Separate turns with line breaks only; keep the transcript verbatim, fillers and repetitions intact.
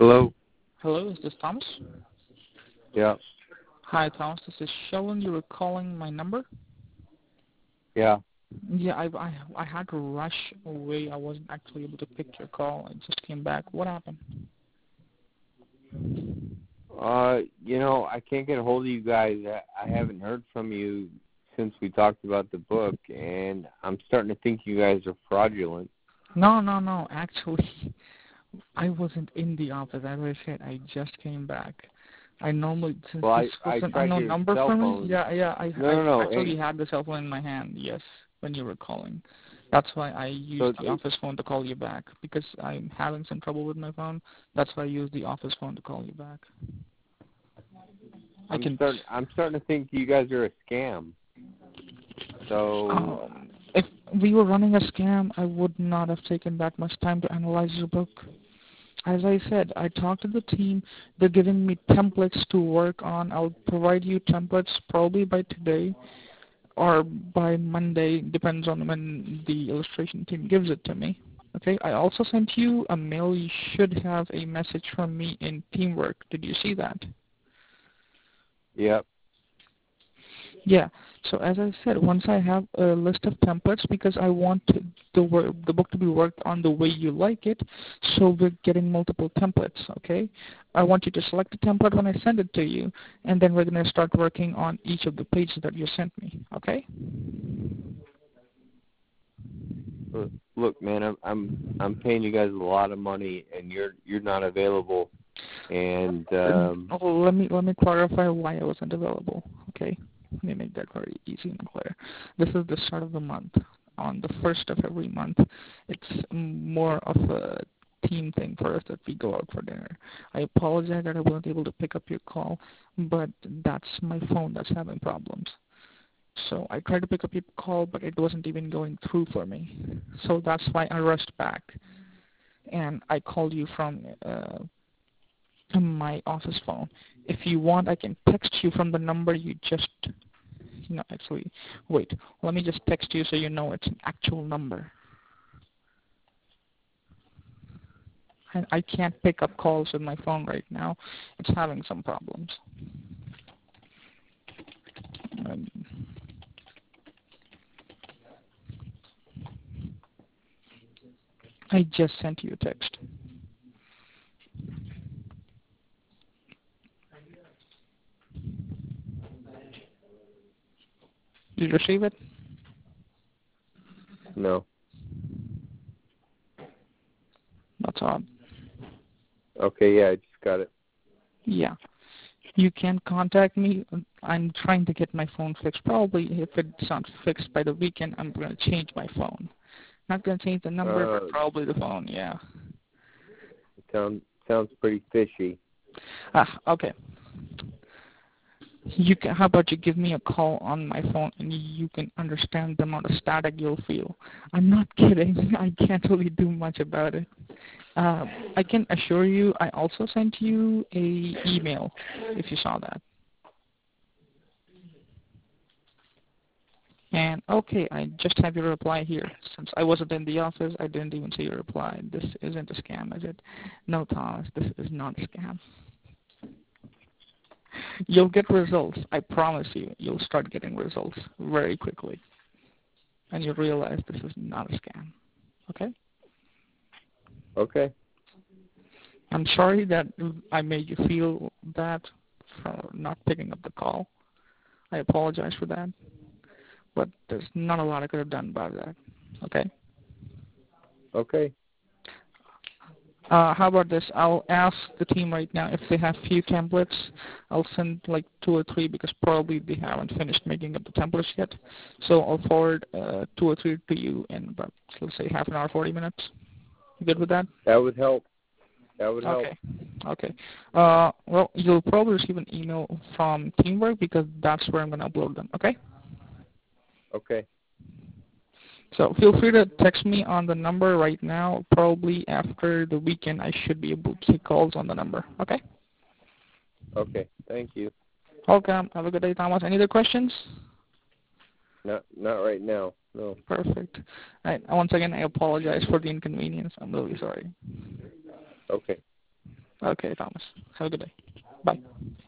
Hello?
Hello, is this Thomas?
Yeah.
Hi, Thomas. This is Sheldon. You were calling my number?
Yeah.
Yeah, I, I I had to rush away. I wasn't actually able to pick your call. I just came back. What happened?
Uh, you know, I can't get a hold of you guys. I, I haven't heard from you since we talked about the book, and I'm starting to think you guys are fraudulent.
No, no, no. Actually, I wasn't in the office. As I said, I just came back. I normally, since
Well,
this
I,
was
I
an
tried
unknown
your
number
cell
for me,
phone.
yeah, yeah, I,
No,
I
no, no.
actually
Hey,
had the cell phone in my hand, yes, when you were calling. That's why I
so
used the office phone to call you back, because I'm having some trouble with my phone. That's why I used the office phone to call you back. I
I'm
can.
starting. I'm starting to think you guys are a scam. So.
Um, if we were running a scam, I would not have taken that much time to analyze your book. As I said, I talked to the team. They're giving me templates to work on. I'll provide you templates probably by today or by Monday, depends on when the illustration team gives it to me. Okay, I also sent you a mail. You should have a message from me in Teamwork. Did you see that?
Yep.
Yeah. So as I said, once I have a list of templates, because I want the wor- the book to be worked on the way you like it, so we're getting multiple templates. Okay. I want you to select a template when I send it to you, and then we're going to start working on each of the pages that you sent me. Okay.
Look, look, man. I'm I'm I'm paying you guys a lot of money, and you're you're not available. And um,
Uh, oh, let me let me clarify why I wasn't available. Okay. Let me make that very easy and clear. This is the start of the month. On the first of every month, it's more of a team thing for us that we go out for dinner. I apologize that I wasn't able to pick up your call, but that's my phone that's having problems. So I tried to pick up your call, but it wasn't even going through for me. So that's why I rushed back, and I called you from uh, my office phone. If you want, I can text you from the number you just. No, actually, wait. Let me just text you so you know it's an actual number. And I can't pick up calls with my phone right now. It's having some problems. Um, I just sent you a text. Did you receive it?
no.
That's odd.
Okay. Yeah, I just got it.
Yeah. You can contact me. I'm trying to get my phone fixed. Probably if it's not fixed by the weekend, I'm going to change my phone. Not going to change the number,
Uh,
but probably the phone, yeah.
it sounds sounds pretty fishy.
Ah, okay. You can, how about you give me a call on my phone and you can understand the amount of static you'll feel. I'm not kidding. I can't really do much about it. Uh, I can assure you I also sent you a email if you saw that. And okay, I just have your reply here. Since I wasn't in the office, I didn't even see your reply. This isn't a scam, is it? No, Thomas, this is not a scam. You'll get results. I promise you. You'll start getting results very quickly. And you'll realize this is not a scam. Okay?
Okay.
I'm sorry that I made you feel that for not picking up the call. I apologize for that. But there's not a lot I could have done about that. Okay?
Okay.
Uh, how about this? I'll ask the team right now if they have few templates. I'll send like two or three because probably they haven't finished making up the templates yet. So I'll forward uh, two or three to you in about, let's say, half an hour, forty minutes. You good with that?
That would help. That would help.
Okay. Okay. Uh, well, you'll probably receive an email from Teamwork because that's where I'm going to upload them. Okay?
Okay.
So feel free to text me on the number right now. Probably after the weekend, I should be able to take calls on the number. Okay?
Okay. Thank you.
Welcome. Have a good day, Thomas. Any other questions?
Not not right now. No.
Perfect. All right. Once again, I apologize for the inconvenience. I'm really sorry.
Okay.
Okay, Thomas. Have a good day. Bye.